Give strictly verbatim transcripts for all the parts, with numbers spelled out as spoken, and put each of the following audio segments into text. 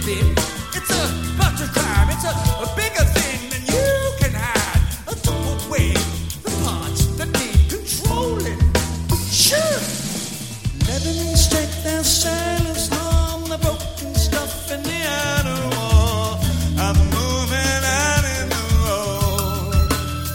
bit. It's a butter crime. It's a, a bigger thing than you can hide. I took away the parts that need controlling. Sure. Lebanon strength and silence on the broken stuff in the outer wall. I'm moving out in the road.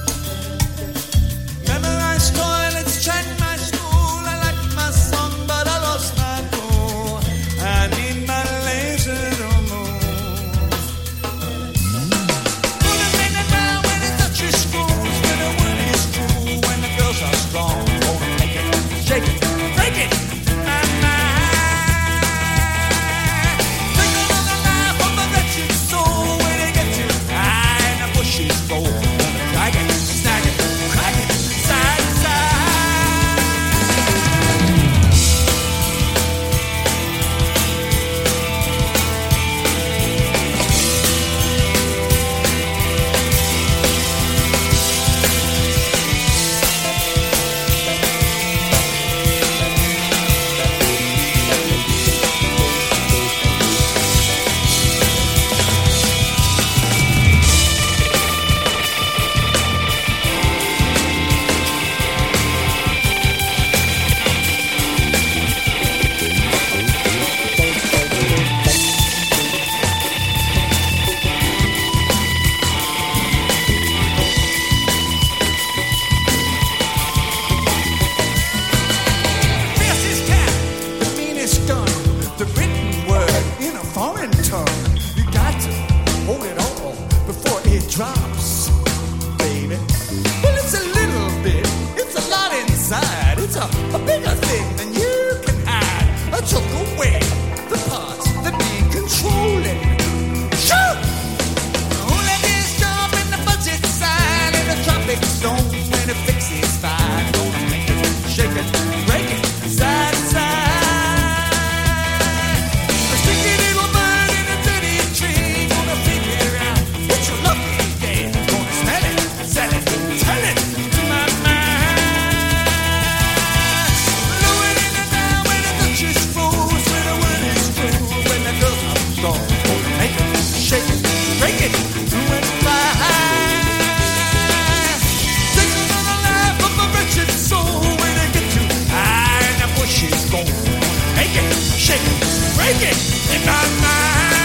Memorize toilets, check my school. I like my song, but I lost my cool. I need my laser to move. Moving in and down when it touches screws. When the word is true, when the girls are strong. Oh, make it, shake it, break it. Drops, baby. Well, it's a little bit, it's a lot inside. It's a, a bigger thing than you can hide. I took away the parts that need controlling. Sure! Oh, let this jump in the budget side in the tropic zone when it fixes fine. Gonna make it, shake it, break it, side to side. A sticky little bird in a dirty tree. Gonna figure out it's a lucky. Sell it, tell it to my mind. Lower in the down when the touches froze, when the word is true, when the girls are strong. Make it, shake it, break it, do it right. Take another life of a wretched soul when they get too high and the bush is gone. Make it, shake it, break it in my mind.